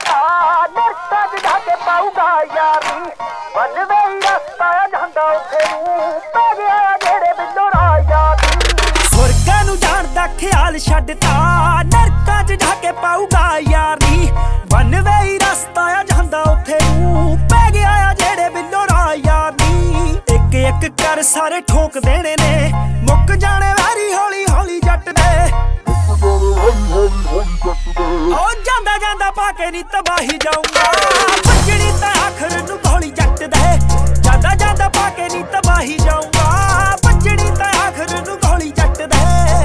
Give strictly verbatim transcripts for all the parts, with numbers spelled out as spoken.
ਜੱਟਾ ਨਰਕਾਂ ਚ ਜਾ ਕੇ ਪਾਊਗਾ ਯਾਰੀ ਵੱਲ ਵੇ ਰਸਤਾ ਜਾਂਦਾ ਉੱਥੇ ਨੂੰ ਪੈ ਗਿਆ ਜਿਹੜੇ ਬਿੱਲੋ ਰਾਜਾ ਦੀ ਸੁਰਗਾਂ ਨੂੰ ਜਾਣ ਦਾ ਖਿਆਲ ਛੱਡਤਾ ਨਰਕਾਂ ਚ ਜਾ ਕੇ ਪਾਊਗਾ ਯਾਰੀ ਵੱਲ ਵੇ ਰਸਤਾ ਜਾਂਦਾ ਉੱਥੇ ਨੂੰ ਪੈ ਗਿਆ ਜਿਹੜੇ ਬਿੱਲੋ ਰਾਜਾ ਦੀ ਇੱਕ ਇੱਕ ਕਰ ਸਾਰੇ ਠੋਕ ਦੇਣੇ ਨੇ ਮੁੱਕ ਜਾਣੇ ਵਾਰੀ ਹੌਲੀ ਹੌਲੀ ਜੱਟ ਦੇ ਉਹ ਜਾਂਦਾ ਜਾਂਦਾ ਪਾ ਕੇ ਨੀ ਤਬਾਹੀ ਜਾਊਂਗਾ ਬੱਜਣੀ ਤਾਂ ਆਖਰ ਨੂੰ ਗੋਲੀ ਜੱਟ ਦੇ ਜਾਂਦਾ ਜਾਂਦਾ ਪਾ ਕੇ ਨੀ ਤਬਾਹੀ ਜਾਊਂਗਾ ਬੱਜਣੀ ਤਾਂ ਆਖਰ ਨੂੰ ਗੋਲੀ ਜੱਟ ਦੇ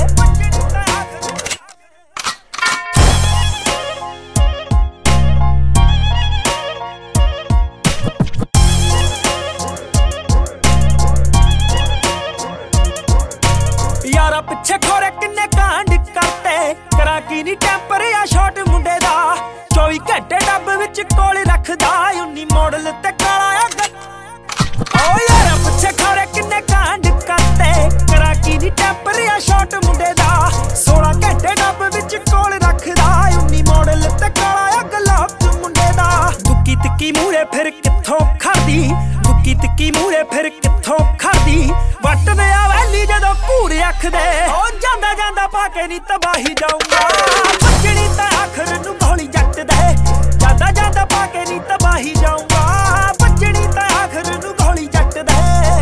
ਯਾਰਾ ਪਿੱਛੇ ਖੋਰੇ ਕਿੰਨੇ ਕਾਂਡ ਕਰਤੇ ਕਰਾਂ ਕੀ ਨੀ ਟੈਂਪਰ ਆ ਸ਼ਾਟ ਮੁੰਡੇ ਦਾ ਚੌਵੀ ਘੰਟੇ ਡੱਬ ਵਿੱਚ ਕੋਲ ਰੱਖਦਾ ਉਨੀ ਮਾਡਲ ਤੇ ਕਾਲਾ ਅੱਗ ਓ ਯਾਰਾ ਪਿੱਛੇ ਖੋਰੇ ਕਿੰਨੇ ਕਾਂਡ ਕਰਤੇ ਕਰਾਂ ਕੀ ਨੀ ਟੈਂਪਰ ਆ ਸ਼ਾਟ ਮੁੰਡੇ ਦਾ ਸੋਲਾਂ ਘੰਟੇ ਡੱਬ ਵਿੱਚ ਕੋਲ ਰੱਖਦਾ ਉਨੀ ਮਾਡਲ ਤੇ ਕਾਲਾ ਅੱਗ ਲੋਕ ਮੁੰਡੇ ਦਾ ਦੁੱਕੀ ਤਿੱਕੀ ਮੂਰੇ ਫਿਰ ਕਿੱਥੋਂ ਖਾਦੀ ਦੁੱਕੀ ਤਿੱਕੀ ਮੂਰੇ ਫਿਰ ਕਿੱਥੋਂ ਖਾਦੀ ਵੱਟਦੇ ਆ ਵੈਲੀ ਜਦੋਂ ਘੂਰ ਅੱਖਦੇ ਓ ਜਾਂਦਾ ਜਾਂਦਾ ਪਾ ਕੇ ਨੀ ਤਬਾਹੀ ਜਾਊਂਗਾ ਬੱਜਣੀ ਤਾਂ ਆਖਰ ਨੂੰ ਗੋਲੀ ਜੱਟ ਦੇ ਜਾਂਦਾ ਜਾਂਦਾ ਪਾ ਕੇ ਨੀ ਤਬਾਹੀ ਜਾਊਂਗਾ ਬੱਜਣੀ ਤਾਂ ਆਖਰ ਨੂੰ ਗੋਲੀ ਜੱਟ ਦੇ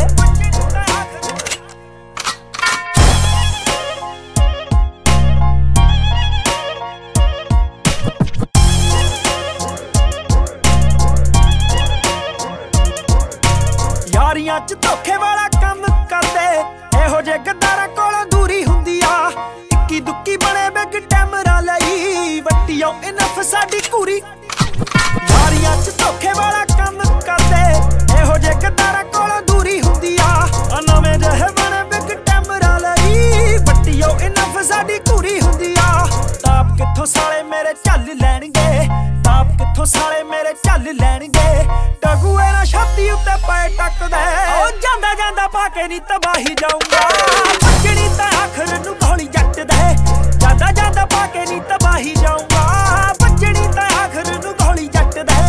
ਯਾਰੀਆਂ ਚ ਧੋਖੇ ਵਾਲਾ ਕੰਮ ਕਰਦੇ ਇਹੋ ਜੇ ਗੱਦਾਰਾਂ ਕੋਲੋਂ ਦੂਰੀ ਹੁੰਦੀ ਆ ਇੱਕੀ ਦੁੱਕੀ ਬਣੇ ਬਿਗ ਟੈਮਰਾ ਲਈ ਵੱਟੀਓ ਇਨਫ ਸਾਡੀ ਘੂਰੀ ਯਾਰੀਆਂ ਚ ਧੋਖੇ ਵਾਲਾ ਕੰਮ ਕਰਦੇ ਇਹੋ ਜੇ ਗੱਦਾਰਾਂ ਕੋਲੋਂ ਦੂਰੀ ਹੁੰਦੀ ਆ ਨਵੇਂ ਜਿਹੇ ਬਣੇ ਬਿਗ ਟੈਮਰਾ ਲਈ ਵੱਟੀਓ ਇਨਫ ਸਾਡੀ ਘੂਰੀ ਹੁੰਦੀ ਆ ਤਾਪ ਕਿੱਥੋਂ ਸਾਲੇ ਮੇਰੇ ਝੱਲ ਲੈਣਗੇ ਤਾਪ ਕਿੱਥੋਂ ਸਾਲੇ ਮੇਰੇ ਝੱਲ ਲੈਣਗੇ ਟਗੂਏ ਨਾ ਛਾਤੀ ਉੱਤੇ ਪਏ ਟੱਕਦੇ ਓ ਜਾਂਦਾ ਜਾਂਦਾ ਪਾ ਕੇ ਨੀ ਤਬਾਹੀ ਜਾਊਂਗਾ ਬੱਜਣੀ ਤਾਂ ਆਖਰ ਨੂੰ ਗੋਲੀ ਜੱਟ ਦੇ ਜਾਂਦਾ ਜਾਂਦਾ ਪਾ ਕੇ ਨੀ ਤਬਾਹੀ ਜਾਊਂਗਾ ਬੱਜਣੀ ਤਾਂ ਆਖਰ ਨੂੰ ਗੋਲੀ ਜੱਟ ਦੇ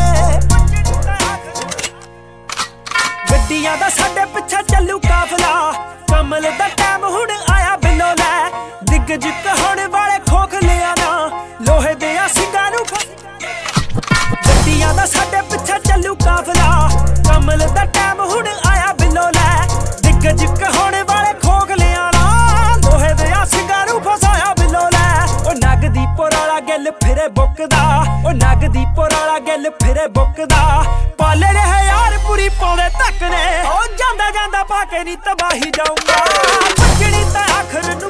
ਗੱਡੀਆਂ ਦਾ ਸਾਡੇ ਪਿੱਛੇ ਚੱਲੂ ਕਾਫਲਾ ਕਮਲ ਦਾ ਟਾਈਮ ਹੁਣ ਆਇਆ ਬਿੱਲੋ ਲੈ ਦਿੱਗਜ ਕਹਾਉਣ ਵਾਲੇ ਖੋਖਲਿਆਂ ਨਾ ਲੋਹੇ ਦੇ ਆ ਸਿੰਘਾਂ ਨੂੰ ਗੱਡੀਆਂ ਦਾ ਸਾਡੇ ਪਿੱਛੇ ਚੱਲੂ ਕਾਫਲਾ ਕਮਲ ਦਾ ਟਾਈਮ ਹੁਣ ਆਇਆ ਬਿੱਲੋ ਲੈ ਦਿੱਗਜ ਕਹਾਉਣ ਵਾਲੇ ਖੋਖਲਿਆਂ ਨਾ ਲੋਹੇ ਦੇ ਆ ਸਿੰਘਾਂ ਨੂੰ ਫਸਾਇਆ ਬਿੱਲੋ ਲੈ ਉਹ ਨਗਦੀਪੁਰ ਵਾਲਾ ਗਿੱਲ ਫਿਰੇ ਬੁੱਕਦਾ ਉਹ ਨਗਦੀਪੁਰ ਵਾਲਾ ਗਿੱਲ ਫਿਰੇ ਬੁੱਕਦਾ ਪਾਲੇ ਰਹੇ ਯਾਰ ਪੂਰੀ ਪਾਉਂਦੇ ਤੱਕ ਨੇ ਉਹ ਜਾਂਦਾ ਜਾਂਦਾ ਪਾ ਕੇ ਨੀ ਤਬਾਹੀ ਜਾਊਂਗਾ ਬੱਜਣੀ ਤਾਂ ਆਖਰ ਨੂੰ